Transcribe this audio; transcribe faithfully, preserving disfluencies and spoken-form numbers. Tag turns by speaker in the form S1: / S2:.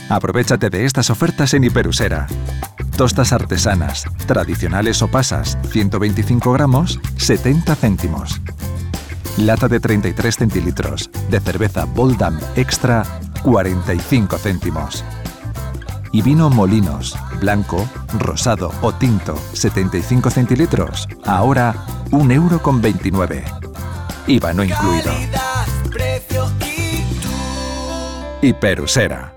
S1: Aprovéchate de estas ofertas en Hiperusera. Tostas artesanas, tradicionales o pasas, ciento veinticinco gramos, setenta céntimos. Lata de treinta y tres centilitros, de cerveza Boldam Extra, cuarenta y cinco céntimos. Y vino Molinos, blanco, rosado o tinto, setenta y cinco centilitros, ahora un euro con veintinueve. I V A no incluido. Hiperusera.